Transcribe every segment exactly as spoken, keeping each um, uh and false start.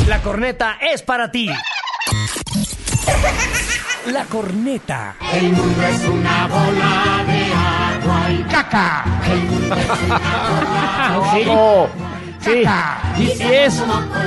La corneta es para ti. La corneta. El mundo es una bola de agua y caca. El mundo es una bola de agua Sí, sí. Y, y es...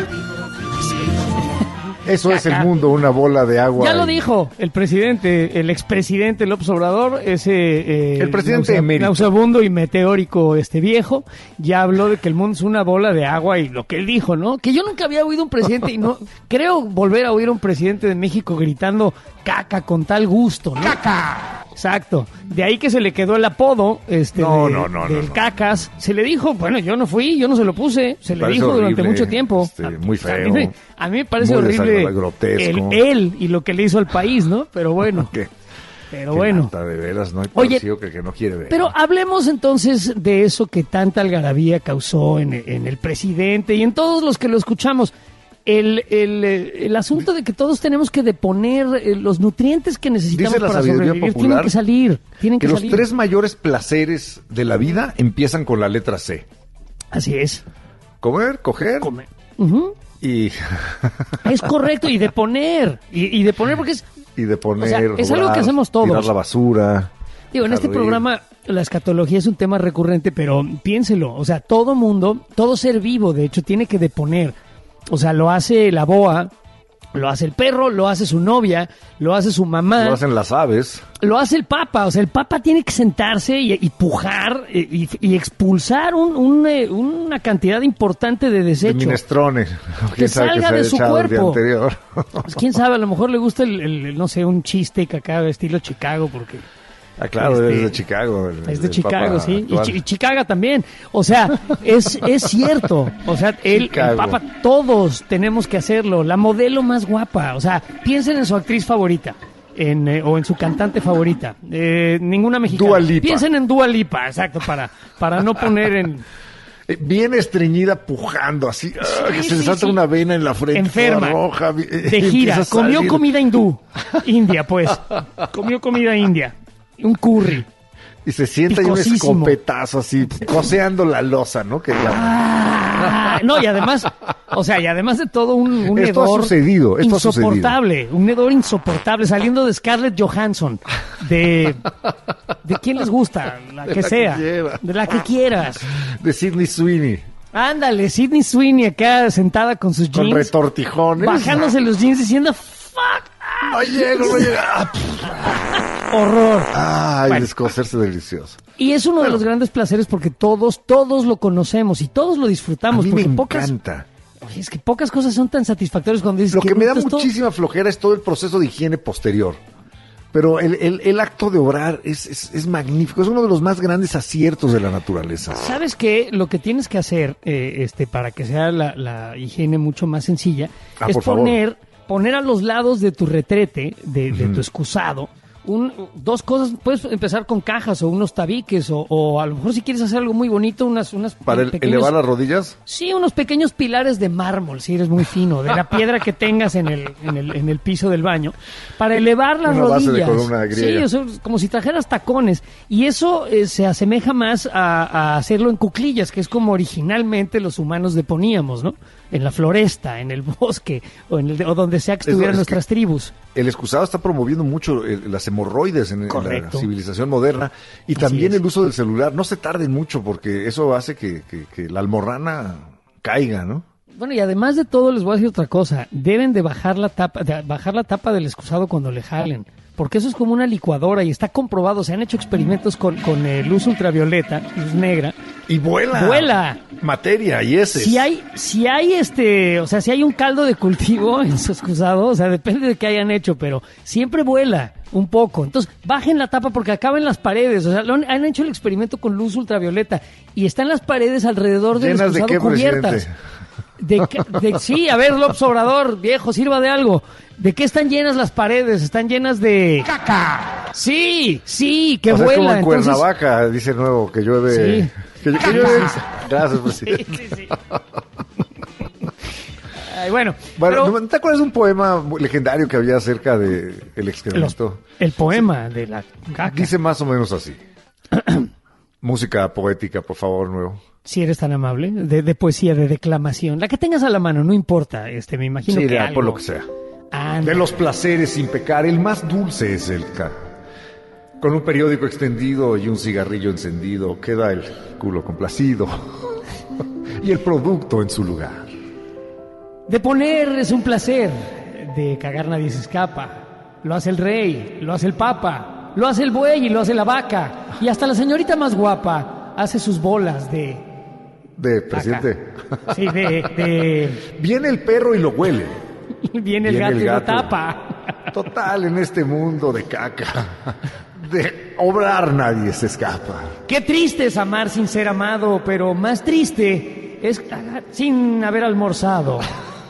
Eso es el mundo, una bola de agua. Ya lo y... dijo el presidente, el expresidente López Obrador, ese eh, el presidente nausea, emérito. nauseabundo y meteórico este viejo, ya habló de que el mundo es una bola de agua y lo que él dijo, ¿no? Que yo nunca había oído un presidente y no creo volver a oír a un presidente de México gritando caca con tal gusto, ¿no? caca. Exacto. De ahí que se le quedó el apodo este No, de, no, no, del no, no. Cacas. Se le dijo, bueno, yo no fui, yo no se lo puse. Se le Parece dijo durante horrible, mucho tiempo. este, muy feo. A mí, me, a mí me parece Muy horrible desagradable, grotesco. el, él y lo que le hizo al país, ¿no? Pero bueno. ¿Qué? Pero Qué bueno. lata, de veras, no hay Oye, parecido que, que no quiere ver. Pero hablemos entonces de eso que tanta algarabía causó en, en el presidente y en todos los que lo escuchamos. El, el, el asunto de que todos tenemos que deponer eh, los nutrientes que necesitamos Dice la para sabiduría sobrevivir. popular Tienen que salir. Tienen que, que los salir. tres mayores placeres de la vida empiezan con la letra C. Así es. Comer, coger Comer. Ujú. y, Es correcto. Y de poner. Y, y de poner porque es... y de poner, O sea, es algo robar, que hacemos todos. tirar la basura. Digo, en este reír. programa la escatología es un tema recurrente, pero piénselo. O sea, todo mundo, todo ser vivo, de hecho, tiene que deponer. O sea, lo hace la boa, lo hace el perro, lo hace su novia, lo hace su mamá, Lo hacen las aves. lo hace el papa. O sea, el papa tiene que sentarse y, y pujar y, y- y expulsar un- un, eh, una cantidad importante de De desecho. minestrone. Que ¿Quién sabe qué salga se de ha su echado el día cuerpo. anterior? Pues, quién sabe, a lo mejor le gusta el, el- no sé, un cheesesteak acá de estilo Chicago, porque... Ah, claro, Este, es de Chicago. el- Es de el Chicago, papa sí. Y, actual. Chi- y Chicago también. O sea, es, es cierto. O sea, él, el Chicago. Papa, todos tenemos que hacerlo. La modelo más guapa. O sea, piensen en su actriz favorita. En, eh, o en su cantante favorita. Eh, ninguna mexicana. Dua Lipa. Piensen en Dua Lipa, exacto, para, para no poner en... Eh, Bien estreñida, pujando, así, ah, que se le sí, salta sí. una vena en la frente. Enferma. toda roja, vi- De empieza gira. a Comió salir. comida hindú. India, pues. Comió comida india. Un curry. Y se sienta y un picosísimo. escopetazo así, coseando la losa, ¿no? Que llaman. Ah, no, y además, o sea, y además de todo un, un Esto ha hedor sucedido, esto ha sucedido. insoportable, un hedor insoportable, saliendo de Scarlett Johansson, de de quién les gusta, la De que la sea, que quiera. de la que quieras. De Sidney Sweeney, Ándale, Sydney Sweeney acá sentada con sus con jeans, retortijones. bajándose los jeans diciendo fuck, No llego, no llego. Ah, horror. Ay, Bueno. descoserse delicioso. Y es uno de los grandes placeres porque todos, todos lo conocemos y todos lo A disfrutamos mí me porque pocas, encanta. oye, es que pocas cosas son tan satisfactorias cuando dices Lo que me da esto- muchísima flojera es todo el proceso de higiene posterior. Pero el, el, el acto de obrar es, es, es magnífico. Es uno de los más grandes aciertos de la naturaleza. ¿Sabes qué? Lo que tienes que hacer eh, este, para que sea la, la higiene mucho más sencilla Ah, es por favor. poner, poner a los lados de tu retrete, de, de tu excusado, un, dos cosas. Puedes empezar con cajas o unos tabiques o, o a lo mejor si quieres hacer algo muy bonito, unas, unas Para el- pequeños- elevar las rodillas. Sí, unos pequeños pilares de mármol, si eres muy fino, de la piedra que tengas en el, en el, en el piso del baño, para elevar las Una base de rodillas. columna griega. Sí, o sea, como si trajeras tacones. Y eso eh, se asemeja más a, a hacerlo en cuclillas, que es como originalmente los humanos deponíamos, ¿no? En la floresta, en el bosque, o, en el, o donde sea que Es- estuvieran es nuestras que- tribus. El excusado está promoviendo mucho el- las hemorroides en, en la Correcto. civilización moderna y Así también es. el uso del celular. No se tarden mucho porque eso hace que, que- que la almorrana caiga, ¿no? Bueno, y además de todo, les voy a decir otra cosa. Deben de bajar la tapa, de bajar la tapa del excusado cuando le jalen. Porque eso es como una licuadora y está comprobado. Se han hecho experimentos con, con eh, luz ultravioleta, luz negra. Y vuela. Vuela. Materia y ese. Si hay, si hay este, o sea, si hay un caldo de cultivo en su excusado, o sea, depende de qué hayan hecho, pero siempre vuela un poco. Entonces, bajen la tapa porque acaba en las paredes. O sea, lo han, han hecho el experimento con luz ultravioleta y están las paredes alrededor del ¿Llenas de excusado qué, cubiertas. presidente? De, que- de- sí, a ver, López Obrador, viejo, sirva de algo. ¿De qué están llenas las paredes? Están llenas de... Caca. Sí, sí, que O sea, es como vuela. en Entonces, Cuernavaca, dice el nuevo, que llueve. Sí. Que, que llueve. Gracias, presidente. sí, sí, sí. Ay, bueno, Bueno, pero ¿no ¿te acuerdas de un poema muy legendario que había acerca del los- excremento? el poema de la caca. Dice más o menos así. Música poética, por favor, nuevo. Si eres tan amable, de, de poesía, de declamación, la que tengas a la mano, no importa, este, me imagino Sí, que de- algo. por lo que sea. Anda. De los placeres sin pecar, el más dulce es el ca. Con un periódico extendido y un cigarrillo encendido, queda el culo complacido y el producto en su lugar. De poner es un placer, de cagar nadie se escapa. Lo hace el rey, lo hace el papa, lo hace el buey y lo hace la vaca. Y hasta la señorita más guapa hace sus bolas de... De presidente. caca. Sí, de... de... Viene el perro y lo huele. Viene el Viene gato el y lo gato. tapa. Total, en este mundo de caca, de obrar nadie se escapa. Qué triste es amar sin ser amado, pero más triste es cagar sin haber almorzado.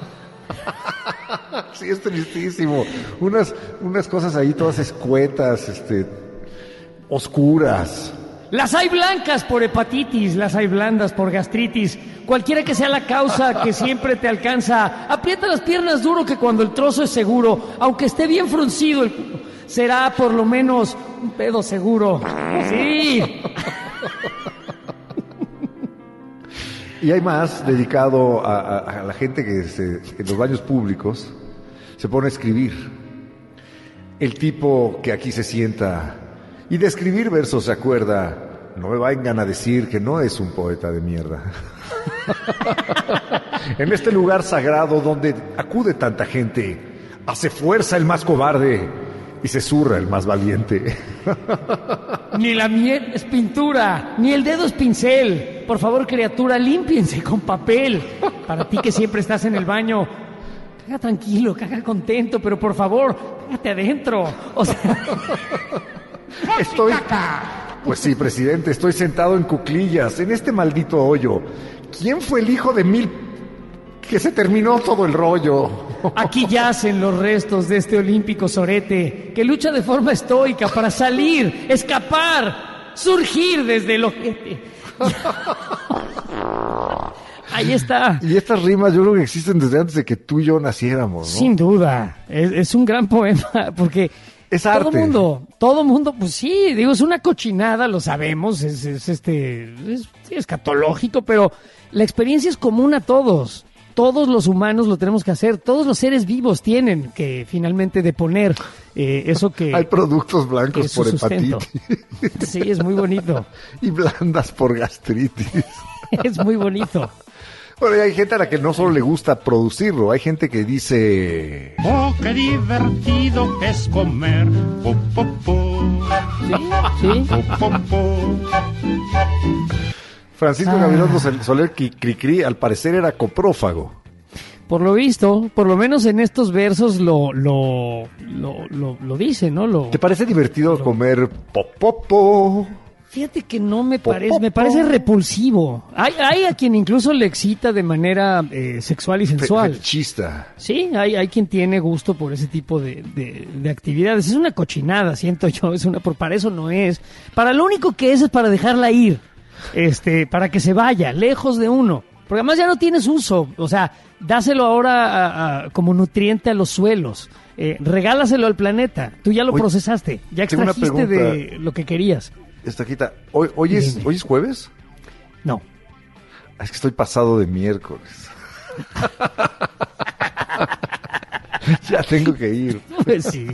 Sí, es tristísimo. Unas, unas cosas ahí todas escuetas, este, oscuras. Las hay blancas por hepatitis, las hay blandas por gastritis. Cualquiera que sea la causa que siempre te alcanza, aprieta las piernas duro que cuando el trozo es seguro, aunque esté bien fruncido, el culo, será por lo menos un pedo seguro. Sí. Y hay más dedicado a, a- a la gente que se- en los baños públicos se pone a escribir. El tipo que aquí se sienta y de escribir versos se acuerda, no me vengan a decir que no es un poeta de mierda. En este lugar sagrado donde acude tanta gente, hace fuerza el más cobarde y se zurra el más valiente. Ni la miel es pintura, ni el dedo es pincel. Por favor, criatura, límpiense con papel. Para ti que siempre estás en el baño, caga tranquilo, caga contento, pero por favor, cágate adentro. O sea, Estoy... Pues sí, presidente, estoy sentado en cuclillas, en este maldito hoyo. ¿Quién fue el hijo de mil que se terminó todo el rollo? aquí yacen los restos de este olímpico sorete que lucha de forma estoica para salir, escapar, surgir desde el ojete. Ahí está. Y estas rimas yo creo que existen desde antes de que tú y yo naciéramos, ¿no? Sin duda, es, es un gran poema porque Es todo arte. mundo, todo mundo, pues sí, digo, es una cochinada, lo sabemos, es, es este, es, sí, escatológico, pero la experiencia es común a todos. Todos los humanos lo tenemos que hacer, todos los seres vivos tienen que finalmente deponer eh, eso que Hay productos que blancos es su por sustento. hepatitis Sí, es muy bonito, y blandas por gastritis. es muy bonito. Bueno, y hay gente a la que no solo le gusta producirlo, hay gente que dice... Oh, qué divertido que es comer. Po, po, po. Sí, sí. Po, po, po. Francisco Ah. Gabilondo Soler Cri- Cricri, al parecer era coprófago. Por lo visto, por lo menos en estos versos lo, lo, lo, lo, lo dice, ¿no? Lo, ¿Te parece divertido comer popopo? Fíjate que no me Po, parece, po, me po. parece repulsivo. Hay, hay a quien incluso le excita de manera eh, sexual y sensual. Fetichista. Sí, hay, hay quien tiene gusto por ese tipo de, de, de actividades. Es una cochinada, siento yo, es una, por, para eso no es. Para lo único que es es para dejarla ir, este, para que se vaya, lejos de uno. Porque además ya no tienes uso, o sea, dáselo ahora a- a- como nutriente a los suelos. Eh, regálaselo al planeta. Tú ya lo Oye, procesaste, ya tengo una extrajiste pregunta. de lo que querías. Estaquita, ¿hoy, hoy, es, Dime. ¿hoy es jueves? No. Ah, Es que estoy pasado de miércoles. Ya tengo que ir. Pues sí.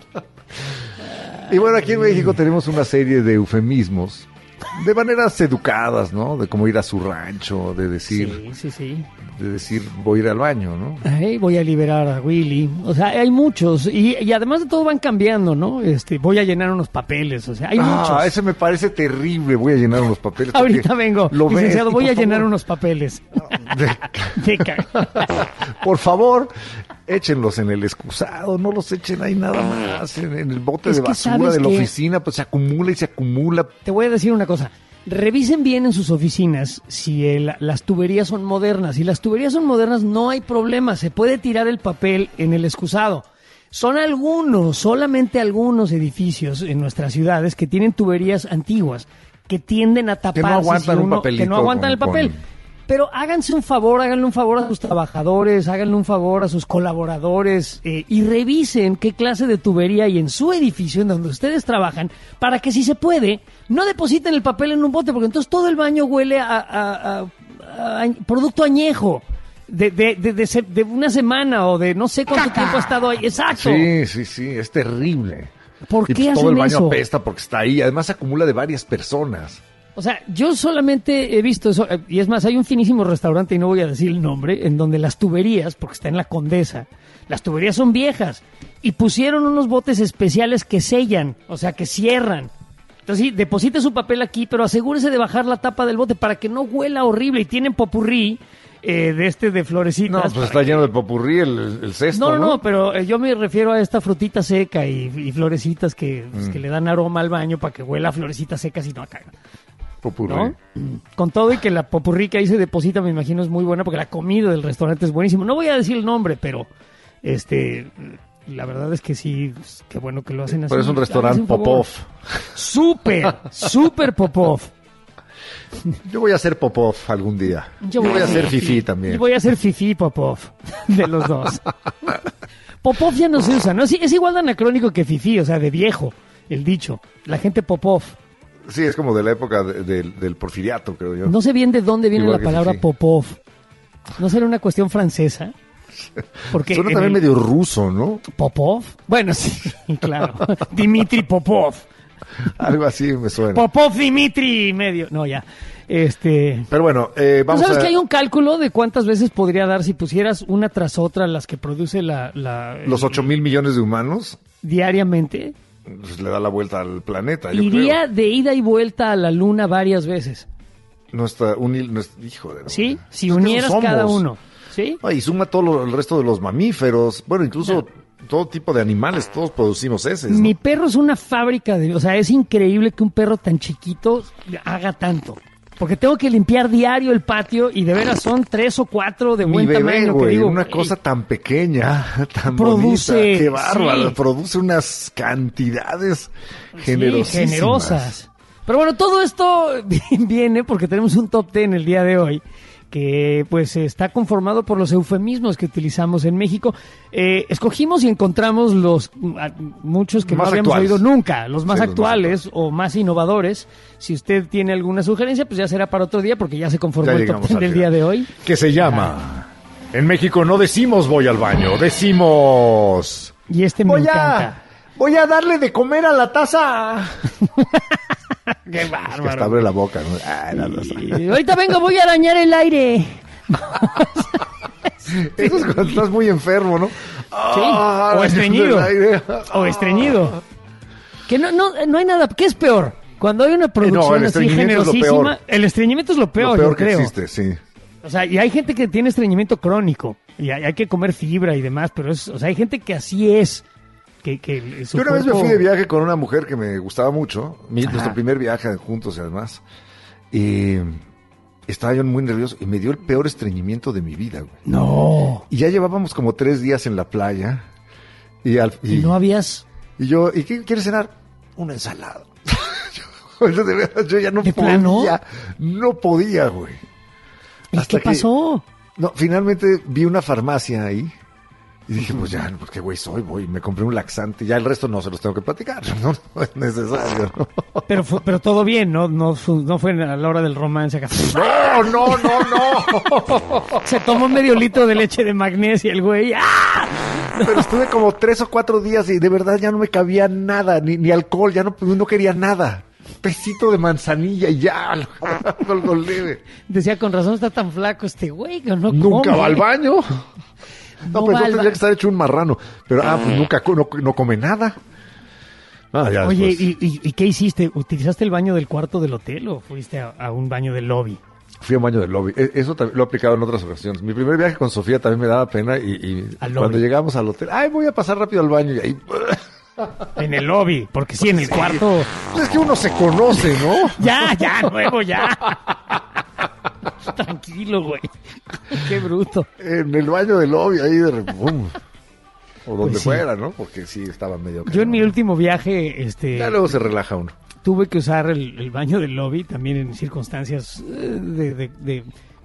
Y bueno, aquí en México tenemos una serie de eufemismos, de maneras educadas, ¿no? De cómo ir a su rancho, de decir, Sí, sí, sí. de decir, voy a ir al baño, ¿no? Ay, voy a liberar a Willy. O sea, hay muchos. Y, y además de todo van cambiando, ¿no? Este, voy a llenar unos papeles. O sea, hay ah, muchos. ese me parece terrible. Voy a llenar unos papeles. porque Ahorita vengo. lo ves, Licenciado, y voy por a llenar favor, unos papeles. de- De ca- por favor, échenlos en el excusado, no los echen ahí nada más, en, en el bote Es de que basura ¿sabes de la qué? oficina, pues se acumula y se acumula. Te voy a decir una cosa. Revisen bien en sus oficinas si el- las tuberías son modernas. Si las tuberías son modernas, no hay problema. Se puede tirar el papel en el excusado. Son algunos, solamente algunos edificios en nuestras ciudades que tienen tuberías antiguas que tienden a taparse. aguantan si un uno- papelito que no aguantan con- el papel. con- Pero háganse un favor, háganle un favor a sus trabajadores, háganle un favor a sus colaboradores eh, y revisen qué clase de tubería hay en su edificio en donde ustedes trabajan para que si se puede, no depositen el papel en un bote porque entonces todo el baño huele a, a, a, a producto añejo. De, de, de, de, se, de una semana o de no sé cuánto ¡Caca! tiempo ha estado ahí. Exacto. Sí, sí, sí, es terrible. ¿Por y qué pues, hacen todo el baño eso? apesta porque está ahí. Además se acumula de varias personas. O sea, yo solamente he visto eso, eh, y es más, hay un finísimo restaurante, y no voy a decir el nombre, en donde las tuberías, porque está en la Condesa, las tuberías son viejas, y pusieron unos botes especiales que sellan, o sea, que cierran. Entonces sí, deposite su papel aquí, pero asegúrese de bajar la tapa del bote para que no huela horrible, y tienen popurrí eh, de este de florecitas. No, pues está que... lleno de popurrí el, el cesto, No, ¿no? no, no, pero eh, yo me refiero a esta frutita seca y, y florecitas que, pues, Mm. que le dan aroma al baño para que huela a florecitas secas y no acá. Popurrí. ¿No? Con todo y que la popurrí que ahí se deposita, me imagino, es muy buena porque la comida del restaurante es buenísimo. No voy a decir el nombre, pero este, la verdad es que sí, qué bueno que lo hacen así. Pero es un restaurante Háganse un favor. Popov. Súper, súper Popov. Yo voy a ser Popov algún día. Yo voy, a ser Fifi también. Yo voy a ser Fifi Popov, de los dos. Popov ya no se usa, ¿no? Sí, es igual de anacrónico que Fifi, o sea, de viejo, el dicho. La gente Popov. Sí, es como de la época de- de- del porfiriato, creo yo. No sé bien de dónde viene Igual la que palabra Fifi. Popov. ¿No será una cuestión francesa? Porque Suena en también el- medio ruso, ¿no? ¿Popov? Bueno, sí, claro. Dimitri Popov. Algo así me suena. Popov Dimitri medio. No, ya. Este... Pero bueno, eh, ¿Tú vamos sabes a... que hay un cálculo de cuántas veces podría dar si pusieras una tras otra las que produce la... la Los ocho mil millones de humanos, diariamente? pues, le da la vuelta al planeta, yo Iría creo. de ida y vuelta a la luna varias veces. No está... Un, hil- no es- hijo de... ¿Sí? Si Es que unieras somos. cada uno. ¿Sí? Ay, y suma todo lo- el resto de los mamíferos. Bueno, incluso todo tipo de animales, todos producimos heces, ¿no? Mi perro es una fábrica de... O sea, es increíble que un perro tan chiquito haga tanto. Porque tengo que limpiar diario el patio y de veras son tres o cuatro de Mi buen bebé, tamaño. que güey, digo, una "Ey, cosa tan pequeña, tan Produce, bonita, qué bárbaro, sí. produce unas cantidades sí, generosísimas. generosas. Pero bueno, todo esto viene porque tenemos un top ten el día de hoy que pues está conformado por los eufemismos que utilizamos en México. Eh, escogimos y encontramos los a, muchos que Más no habíamos actuales. oído nunca, los más Sí, los más actuales o más innovadores. Si usted tiene alguna sugerencia, pues ya será para otro día porque ya se conformó Ya el top llegamos ten al del día. día de hoy. Que se llama... En México no decimos voy al baño, decimos... Y este me Voy encanta. a, voy a darle de comer a la taza. ¡Qué Es que bárbaro! hasta abre la boca, ¿no? Ah, la taza. Y ahorita vengo, voy a arañar el aire. Eso es cuando estás muy enfermo, ¿no? Sí, Ah, o estreñido. el aire. O estreñido. Que no, no, no hay nada. ¿Qué es peor? Cuando hay una producción el así estreñimiento es lo generosísima, peor. el estreñimiento es lo peor, Lo peor yo que creo. existe, sí. O sea, y hay gente que tiene estreñimiento crónico y hay, hay que comer fibra y demás, pero es, o sea, hay gente que así es. Que, que su Yo una vez me cuerpo- fui de viaje con una mujer que me gustaba mucho, mi- Ajá. nuestro primer viaje juntos y además, y estaba yo muy nervioso y me dio el peor estreñimiento de mi vida, güey. No. Y ya llevábamos como tres días en la playa y, al, y, Y no habías... y yo, ¿y qué quieres cenar? Una ensalada. yo, de verdad, yo ya no ¿De podía, plano? no podía, güey. ¿Y Hasta qué que- pasó? No, finalmente vi una farmacia ahí. Y dije, pues ya, pues qué güey soy, voy. Me compré un laxante. Ya el resto no se los tengo que platicar. No, no es necesario, ¿no? Pero, fue- pero todo bien, ¿no? No, fu- no fue a la hora del romance acá. No, no, no, no. Se tomó medio litro de leche de magnesia el güey. ¡Ah! Pero estuve como tres o cuatro días y de verdad ya no me cabía nada, ni, ni alcohol, ya no, no quería nada. Pesito de manzanilla y ya, algo leve. Decía, con razón está tan flaco este güey, que no Nunca come. va al baño. No, No pero va al tendría ba- que estar hecho un marrano. Pero, ah, pues nunca, co- no, no come nada. Ah, ya Oye, después. ¿y, y, y qué hiciste? ¿Utilizaste el baño del cuarto del hotel o fuiste a, a un baño del lobby? Fui a un baño del lobby. E- Eso también lo he aplicado en otras ocasiones. Mi primer viaje con Sofía también me daba pena y, y Al cuando lobby. llegamos al hotel, ay, voy a pasar rápido al baño y ahí... En el lobby, porque sí, en el cuarto... Es que uno se conoce, ¿no? Ya, ya, nuevo, ya. Tranquilo, güey. Qué bruto. En el baño del lobby, ahí de repum. O donde Pues sí. fuera, ¿no? Porque sí, estaba medio... Yo en mi cañón. último viaje, este... Ya luego se relaja uno. tuve que usar el, el baño del lobby también en circunstancias eh, de, de- de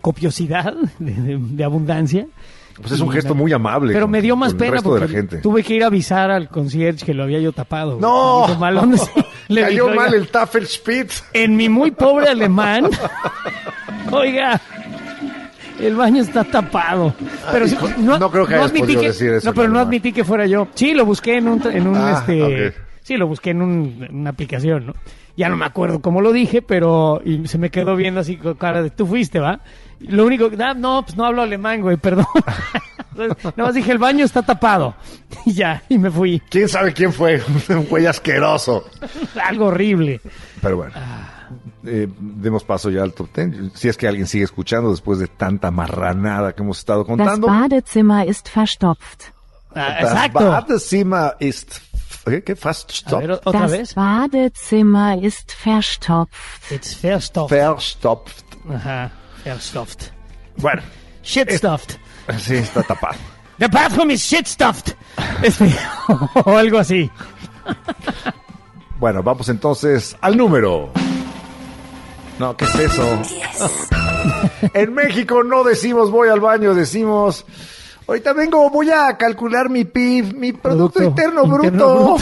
copiosidad, de, de, de abundancia. Pues es un Y gesto me- muy amable. Pero con- me dio más con el pena resto de porque la gente. tuve que ir a avisar al concierge que lo había yo tapado. güey. ¡No! Me hizo mal onda, sí. Le Cayó dije, mal "Oiga, el Tafelspitz. en mi muy pobre alemán, oiga, el baño está tapado. Pero sí, no creo que hayas admití podido que, decir eso no, en pero no alemán. admití que fuera yo. Sí, lo busqué en un, en un Ah, este, ok. sí, lo busqué en, un, en una aplicación, ¿no? Ya no me acuerdo cómo lo dije, pero y se me quedó viendo así con cara de, tú fuiste, ¿va? Y lo único que, ah, no, pues no hablo alemán, güey, perdón. Entonces, nada más dije, el baño está tapado. Y ya, y me fui. ¿Quién sabe quién fue? Un güey asqueroso. Algo horrible. Pero bueno, eh, demos paso ya al top ten. Si es que alguien sigue escuchando después de tanta marranada que hemos estado Das contando. Badezimmer ist verstopft. Ah, Das exacto. Badezimmer ist... ¿Qué? ¿Qué? Fast A ver, stop. otra Das vez. Badezimmer ist verstopft. It's verstopft. Verstopft. Ajá, verstopft. Bueno, Shitstuffed. sí, está tapado. The bathroom is shitstuffed. Este, o algo así. Bueno, vamos entonces al número. No, ¿qué es eso? En México no decimos voy al baño, decimos... Ahorita vengo, voy a calcular mi P I B, mi Producto, Interno, Bruto.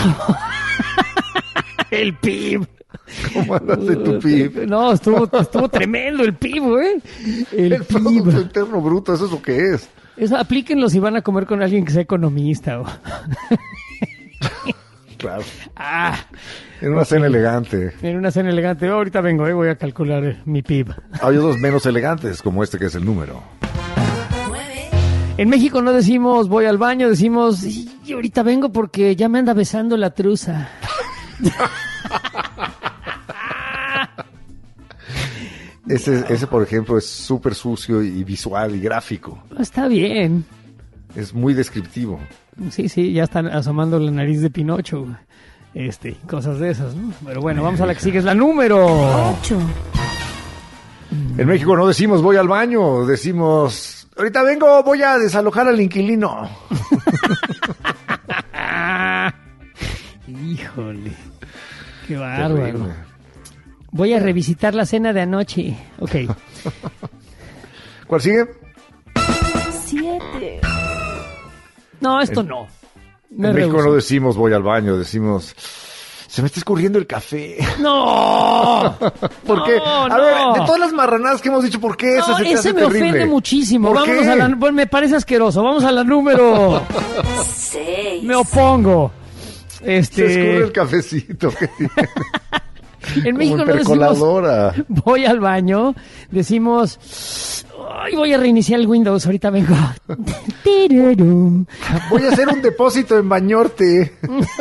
El P I B. ¿Cómo andas de tu P I B? No, estuvo, estuvo tremendo el P I B, güey. El, El P I Producto B. Interno Bruto, eso es lo que es. Eso, aplíquenlo si van a comer con alguien que sea economista. O... Claro. Ah, En una cena elegante. en una cena elegante. Oh, ahorita vengo, eh, voy a calcular eh, mi P I B. Hay otros menos elegantes, como este que es el número. En México no decimos voy al baño, decimos "Y ahorita vengo porque ya me anda besando la truza". Ese, ese por ejemplo, es súper sucio y visual y gráfico. Está bien. Es muy descriptivo. Sí, sí, ya están asomando la nariz de Pinocho. Este, cosas de esas, ¿no? Pero bueno, vamos a la que sigue, es la número. Ocho. En México no decimos voy al baño, decimos ahorita vengo, voy a desalojar al inquilino. Ah, híjole, qué bárbaro. Terrible. Voy a revisitar la cena de anoche. Ok. ¿Cuál sigue? Siete. No, esto no. Me en México rehúso. no decimos voy al baño, decimos se me está escurriendo el café. ¡No! ¿Por qué? No, A no. ver, de todas las marranadas que hemos dicho, ¿por qué esa No, se te ese hace me terrible? ofende muchísimo. ¿Por Vámonos qué? a la... Bueno, me parece asqueroso. Vamos a la número... Seis. Me opongo. Se Este... escurre el cafecito. que tiene. En México Como no en decimos percoladora. voy al baño, decimos ay, voy a reiniciar el Windows, ahorita vengo. Tirarum. Voy a hacer un depósito en Bañorte.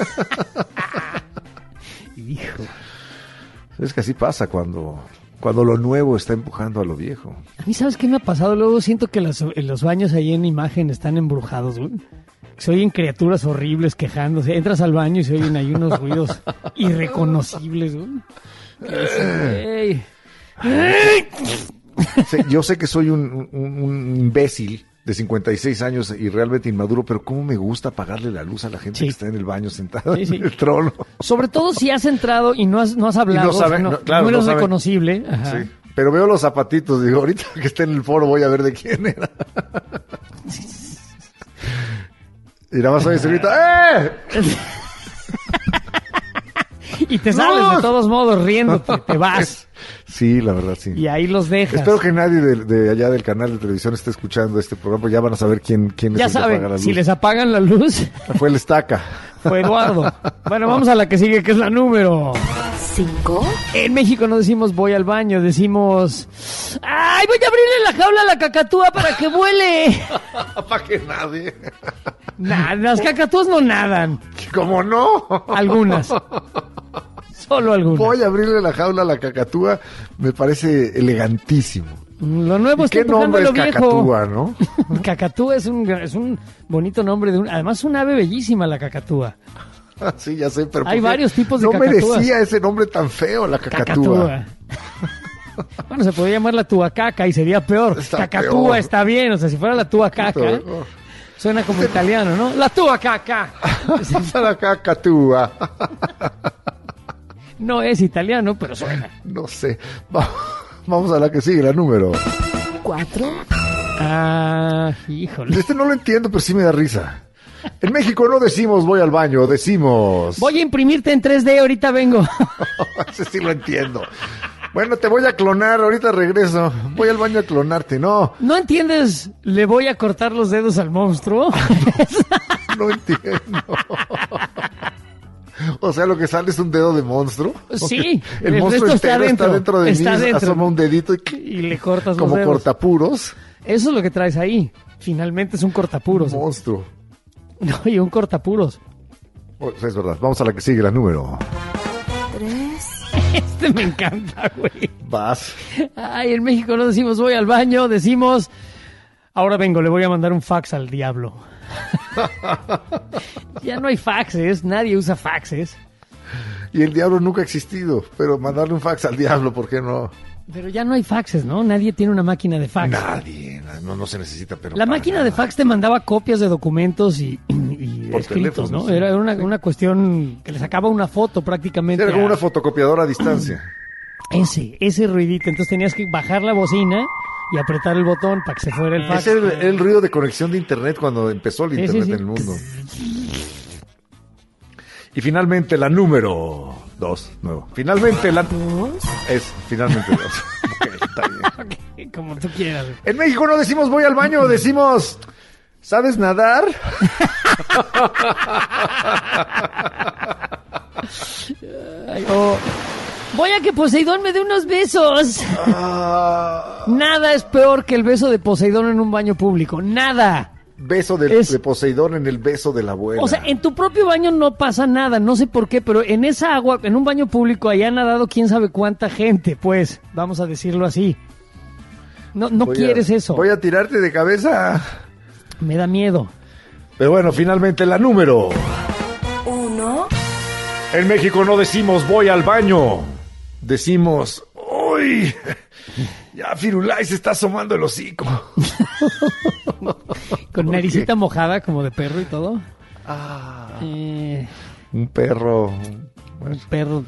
Hijo. Es que así pasa cuando, cuando lo nuevo está empujando a lo viejo. A mí, ¿sabes qué me ha pasado? Luego siento que las- en los baños ahí en imagen están embrujados, güey. Se oyen criaturas horribles quejándose. Entras al baño y se oyen ahí unos ruidos irreconocibles, güey. Que dicen, "Ey". Sí, yo sé que soy un, un- un imbécil de cincuenta y seis años y realmente inmaduro, pero cómo me gusta apagarle la luz a la gente Sí. que está en el baño sentada Sí, sí. en el trono. Sobre todo si has entrado y no has, no has hablado, Y no saben, no, no, claro, no eres no saben. reconocible. Ajá. Sí. Pero veo los zapatitos, digo, ahorita que esté en el foro voy a ver de quién era. Y nada más oyes ahorita, ¡eh! Y te sales ¡No! de todos modos riéndote, te vas. Sí, la verdad, sí. Y ahí los dejas. Espero que nadie de, de allá del canal de televisión esté escuchando este programa, pues ya van a saber quién, quién es Ya el que apaga la saben, luz. si les apagan la luz, Fue el estaca. fue Eduardo. Bueno, vamos a la que sigue, que es la número. Cinco. En México no decimos voy al baño, decimos ¡ay, voy a abrirle la jaula a la cacatúa para que vuele! Apague nadie. Nah, las cacatúas no nadan. ¿Cómo no? Algunas. Solo algunas. Voy a abrirle la jaula a la cacatúa, me parece elegantísimo. Lo nuevo ¿Y está qué empujando nombre lo es viejo. cacatúa, no? Cacatúa es un, es un bonito nombre de un, además es un ave bellísima la cacatúa. Sí, ya sé, pero Hay ¿por qué varios tipos de no cacatúas. merecía ese nombre tan feo, la cacatúa. Cacatúa. Bueno, se podría llamar la tuacaca y sería peor. Está Cacatúa peor. está bien, o sea, si fuera la tuacaca, Peor. suena como italiano, ¿no? La tuacaca. La cacatúa. No es italiano, pero suena. No sé. Va- Vamos a la que sigue, la número. cuatro. Ah, híjole. Este no lo entiendo, pero sí me da risa. En México no decimos voy al baño, decimos... Voy a imprimirte en tres D, ahorita vengo. Ese sí lo entiendo. Bueno, te voy a clonar, ahorita regreso. Voy al baño a clonarte, no. ¿No entiendes? Le voy a cortar los dedos al monstruo. No entiendo. O sea, lo que sale es un dedo de monstruo. Sí. El, el monstruo resto está entero está dentro, dentro de está mí, dentro. asoma un dedito y, Y le cortas los como dedos. cortapuros. Eso es lo que traes ahí. Finalmente es un cortapuros. Un monstruo. No, y un cortapuros. Oh, es verdad. Vamos a la que sigue, la número. Tres. Este me encanta, güey. Vas. Ay, en México no decimos voy al baño, decimos ahora vengo, le voy a mandar un fax al diablo. Ya no hay faxes, nadie usa faxes. Y el diablo nunca ha existido, pero mandarle un fax al diablo, ¿por qué no? Pero ya no hay faxes, ¿no? Nadie tiene una máquina de fax. Nadie, no, no se necesita, pero... La para máquina nada. de fax te mandaba copias de documentos y, y Por escritos, teléfono, ¿no? sí. Era una, una cuestión que le sacaba una foto prácticamente. Era como a- una fotocopiadora a distancia. Ese, ese ruidito. Entonces tenías que bajar la bocina y apretar el botón para que se fuera el fax. Ese era el, el ruido de conexión de internet cuando empezó el Sí, internet sí, sí. en el mundo. Y finalmente la número dos, nuevo. Finalmente la... Es finalmente dos. Ok, está bien. Como tú quieras. En México no decimos voy al baño, decimos... ¿Sabes nadar? Ay, o, voy a que Poseidón me dé unos besos. Ah, Nada es peor que el beso de Poseidón en un baño público. Nada. beso de, Es- de Poseidón en el beso de la abuela. O sea, en tu propio baño no pasa nada, no sé por qué, pero en esa agua, en un baño público, allá ha nadado quién sabe cuánta gente, pues, vamos a decirlo así. No, no Voy a- quieres eso. Voy a tirarte de cabeza. Me da miedo. Pero bueno, finalmente la número. Uno. En México no decimos voy al baño. Decimos, uy, ya Firulais se está asomando el hocico. Con ¿Por naricita qué? mojada como de perro y todo. Ah, Eh, un perro. un perro.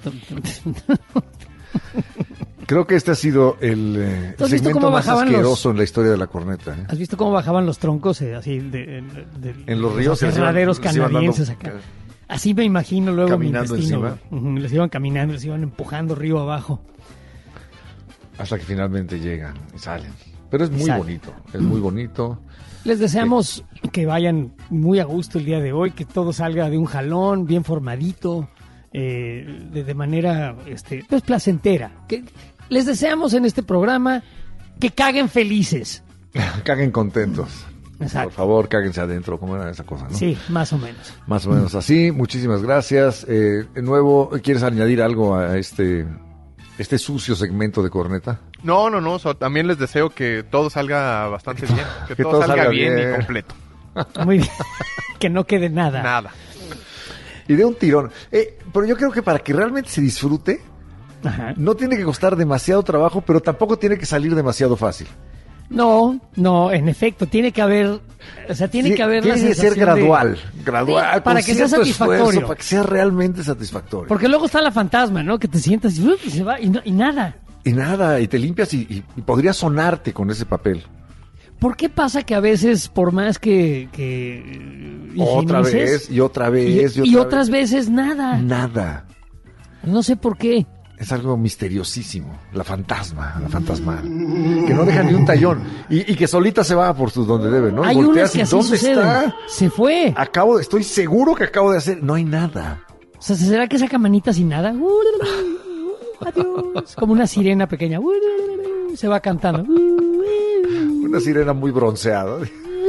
Creo que este ha sido el, eh, ¿Tú has el visto segmento cómo más bajaban asqueroso los- en la historia de la corneta. ¿eh? ¿Has visto cómo bajaban los troncos eh, así de, de- de- En los ríos se les iban- aserraderos les iban dando- canadienses acá? Así me imagino luego Caminando mi intestino. encima. güey. Ujú, les iban caminando, les iban empujando río abajo. Hasta que finalmente llegan y salen. Pero es muy Salen. bonito, es muy bonito. Les deseamos que vayan muy a gusto el día de hoy, que todo salga de un jalón, bien formadito, eh, de, de manera este, pues placentera. Que les deseamos en este programa que caguen felices. Caguen contentos. Exacto. Por favor, cáguense adentro, ¿cómo era esa cosa? ¿no? Sí, más o menos. Más o menos así. Muchísimas gracias. Eh, de nuevo, ¿quieres añadir algo a este, este sucio segmento de corneta? No, no, no. so- también les deseo que todo salga bastante bien. Que, Que todo, todo salga, salga bien, bien. y completo. Muy bien. Que no quede nada. Nada. Y de un tirón. Eh, pero yo creo que para que realmente se disfrute, Ajá. no tiene que costar demasiado trabajo, pero tampoco tiene que salir demasiado fácil. No, no, en efecto, tiene que haber, o sea, tiene Sí, que haber tiene la que ser sensación de- gradual, gradual, Sí, para con que sea cierto satisfactorio. esfuerzo, para que sea realmente satisfactorio. Porque luego está la fantasma, ¿no? Que te sientas y, ¡up! Y se va y, no- y nada. Y nada, y te limpias y, y, y podría sonarte con ese papel. ¿Por qué pasa que a veces, por más que, que eh, Otra higienices, vez, y otra y, vez, y, y otra otras vez. veces nada? Nada. No sé por qué. Es algo misteriosísimo. La fantasma, la fantasmal. Que no deja ni un tallón. Y, y que solita se va por sus donde debe, ¿no? Y Hay unas volteas que y así ¿dónde suceden. está? Se fue. Acabo de, estoy seguro que acabo de hacer. No hay nada. O sea, ¿será que saca manitas sin nada? Adiós. Como una sirena pequeña. Se va cantando. Una sirena muy bronceada.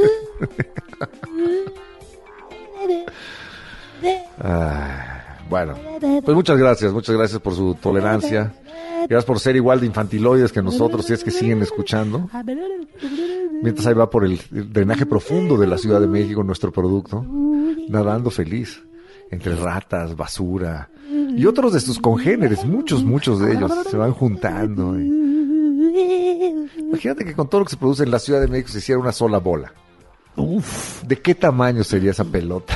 Ah, bueno, pues muchas gracias, muchas gracias por su tolerancia. Gracias por ser igual de infantiloides que nosotros, si es que siguen escuchando. Mientras ahí va por el, el drenaje profundo de la Ciudad de México nuestro producto, nadando feliz entre ratas, basura y otros de sus congéneres, muchos, muchos de ellos se van juntando. y- Imagínate que con todo lo que se produce en la Ciudad de México se hiciera una sola bola. Uf. ¿De qué tamaño sería esa pelota?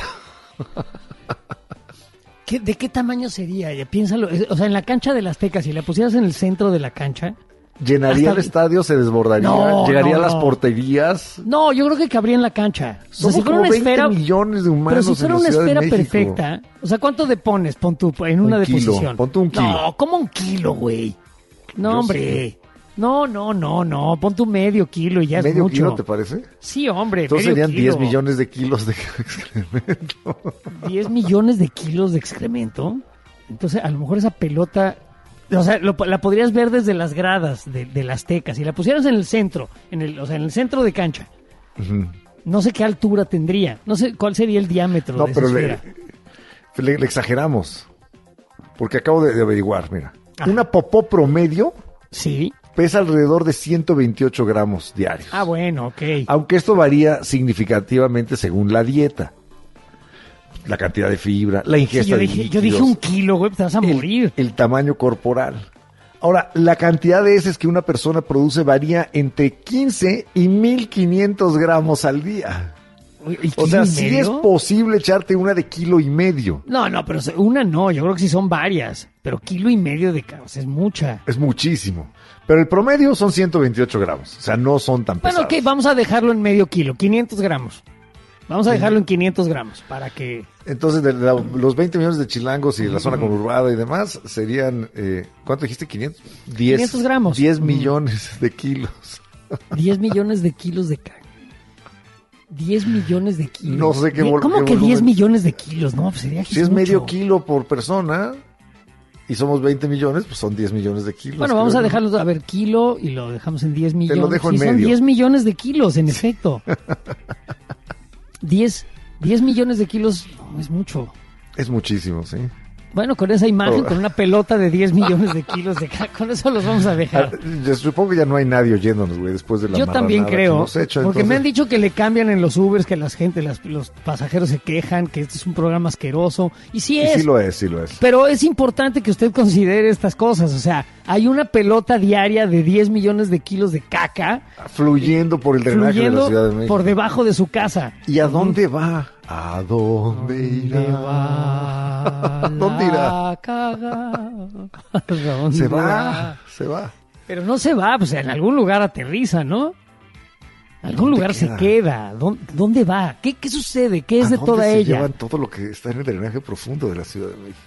¿Qué- ¿De qué tamaño sería? Ya piénsalo. Es- O sea, en la cancha del Azteca, si la pusieras en el centro de la cancha, Llenaría Hasta- el estadio, se desbordaría, No, llegaría no, a las no. porterías. No, yo creo que cabría en la cancha. O sea, Somos si fuera como una veinte esfera, millones de humanos pero si fuera en la una Ciudad de esfera México. perfecta, o sea, ¿cuánto de pones? Pon tú en una Un kilo, deposición. pon tú un kilo. No, ¿cómo un kilo, güey? No, Yo hombre. No, no, no, no. Pon tú medio kilo y ya es ¿Medio mucho. kilo te parece? Sí, hombre. Entonces medio serían kilo. diez millones de kilos de excremento. diez millones de kilos de excremento. Entonces, a lo mejor esa pelota, o sea, lo- la podrías ver desde las gradas de, de las Aztecas. Si la pusieras en el centro, en el, o sea, en el centro de cancha, no sé qué altura tendría. No sé cuál sería el diámetro No, de esa pero le, esfera. le- le exageramos. Porque acabo de, de averiguar, mira. Ajá. Una popó promedio Sí. pesa alrededor de ciento veintiocho gramos diarios. Ah, bueno, ok. Aunque esto varía significativamente según la dieta. La cantidad de fibra, la Sí, ingesta yo, de dije, yo dije líquidos, un kilo, güey, te vas a el- morir. El, tamaño corporal. Ahora, la cantidad de heces que una persona produce varía entre quince y mil quinientos gramos al día. Uy, ¿y O kilo sea, y sí medio? es posible echarte una de kilo y medio. No, no, pero una no, yo creo que sí son varias. Pero kilo y medio de cabos es mucha. Es muchísimo. Pero el promedio son ciento veintiocho gramos. O sea, no son tan Bueno, pesados. ok, vamos a dejarlo en medio kilo, quinientos gramos. Vamos a dejarlo en quinientos gramos para que... Entonces, de la- los veinte millones de chilangos y la zona conurbada y demás serían, eh, ¿cuánto dijiste? ¿quinientos? diez, quinientos gramos. diez Mm. millones de kilos. diez millones de kilos de caca. diez millones de kilos. No sé qué Die- vol- ¿Cómo qué que diez volumen. millones de kilos? No, pues sería Si es mucho. medio kilo por persona y somos veinte millones, pues son diez millones de kilos. Bueno, vamos a creo, ¿no? dejarlo, a ver, kilo y lo dejamos en diez millones. dejo en Sí, son medio. diez millones de kilos, en efecto. diez, diez millones de kilos no, es mucho. Es muchísimo, sí. Bueno, con esa imagen, Oh. con una pelota de diez millones de kilos de caca, con eso los vamos a Ah, dejar. yo supongo que ya no hay nadie oyéndonos, güey, después de la Yo también marranada que creo, hemos hecho, porque me entonces- han dicho que le cambian en los Ubers, que la gente, las- los pasajeros se quejan, que este es un programa asqueroso. Y sí Y es, sí lo es, sí lo es. pero es importante que usted considere estas cosas. O sea, hay una pelota diaria de diez millones de kilos de caca Fluyendo por el drenaje de la Ciudad de fluyendo México. por debajo de su casa. ¿Y a dónde va? ¿A dónde irá? ¿Dónde va ¿A dónde irá? la caga? ¿A dónde Se va, se va. Pero no se va, pues en algún lugar aterriza, ¿no? Algún lugar queda? se queda. ¿Dónde, dónde va? ¿Qué, ¿Qué sucede? ¿Qué es ¿A de dónde toda se ella? llevan todo lo que está en el drenaje profundo de la Ciudad de México?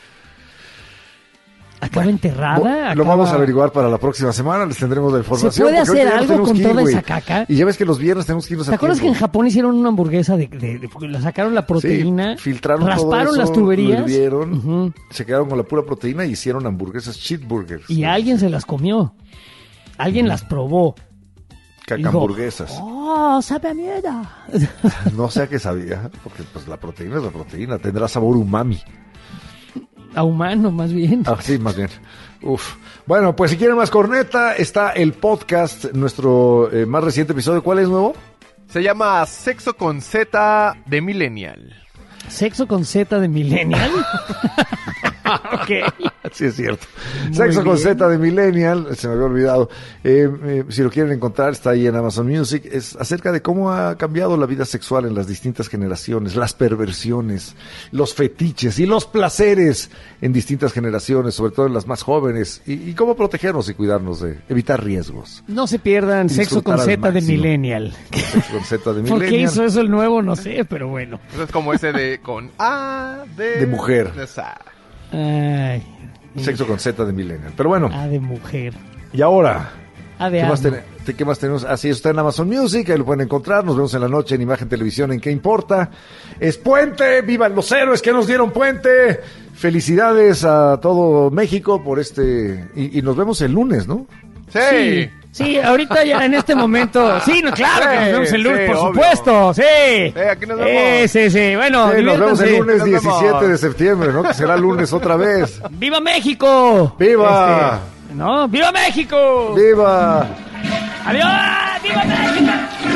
¿Acaba Bueno, enterrada? Bo- ¿Acaba- Lo vamos a averiguar para la próxima semana, les tendremos la información. ¿Se puede porque hacer ahorita ya nos algo tenemos con que ir, toda güey. esa caca? Y ya ves que los viernes tenemos que irnos a ¿Te acuerdas que en tiempo. Japón hicieron una hamburguesa de, de- de- la sacaron la proteína, Sí, filtraron rasparon todo eso, las tuberías lo hirvieron, Ujú, se quedaron con la pura proteína y hicieron hamburguesas cheeseburgers. y alguien se las comió? Alguien las probó. y dijo, Cacahamburguesas. ¡Oh, sabe a mierda! No sé a qué sabía, porque pues la proteína es la proteína, tendrá sabor umami. A humano, más bien. Ah, sí, más bien. Uf. Bueno, pues si quieren más corneta, está el podcast, nuestro eh, más reciente episodio. ¿Cuál es nuevo? Se llama Sexo con Z de Millennial. ¿Sexo con Z de Millennial? Ok. Sí, es cierto. Muy Sexo con bien. Z de Millennial, se me había olvidado. Eh, eh, si lo quieren encontrar, está ahí en Amazon Music. Es acerca de cómo ha cambiado la vida sexual en las distintas generaciones, las perversiones, los fetiches y los placeres en distintas generaciones, sobre todo en las más jóvenes, y, y cómo protegernos y cuidarnos de evitar riesgos. No se pierdan Y Sexo disfrutar con al Z de máximo. Millennial. Sexo con Z de ¿Por qué Millennial. hizo eso el nuevo? No sé, pero bueno. Eso es como ese de con A de... De mujer. Esa. Ay. Sexo con Z de Millennial. Pero bueno, A de mujer. y ahora... A de ¿Qué más, asno. ten- te- ¿Qué más tenemos? Así está en Amazon Music, ahí lo pueden encontrar. Nos vemos en la noche en Imagen Televisión, en ¿Qué importa? Es puente, vivan los héroes que nos dieron puente. Felicidades a todo México por este... Y, y nos vemos el lunes, ¿no? Sí. Sí, sí, ahorita ya en este momento. Sí, no, claro que nos Sí, vemos el lunes, sí, por obvio. supuesto. Sí. Sí, aquí nos Eh, vemos. sí, sí. Bueno, Sí, nos vemos el diviértanse. lunes Nos vemos. diecisiete de septiembre, ¿no? Que será lunes otra vez. ¡Viva México! ¡Viva! Este, ¿no? ¡Viva México! ¡Viva! ¡Adiós! ¡Viva México!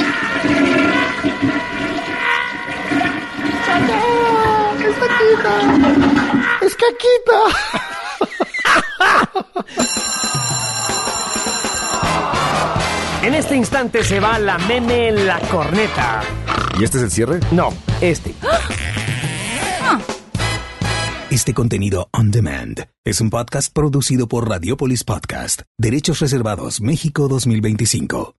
¡Es caquita! En este instante se va la meme en la corneta. ¿Y este es el cierre? No, este. Este contenido on demand es un podcast producido por Radiopolis Podcast, Derechos Reservados México dos mil veinticinco.